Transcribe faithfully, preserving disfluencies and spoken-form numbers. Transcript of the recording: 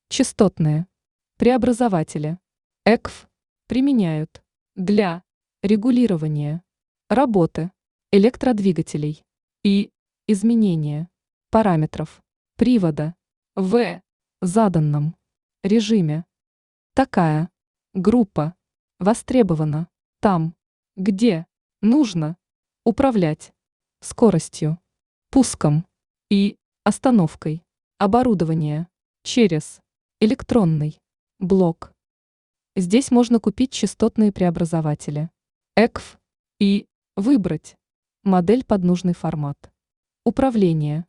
Частотные преобразователи и си ви применяют для регулирования работы электродвигателей и изменения параметров привода в заданном режиме. Такая группа востребована там, где нужно управлять скоростью, пуском и остановкой оборудования через электронный блок. Здесь можно купить частотные преобразователи и си ви и выбрать модель под нужный формат управления.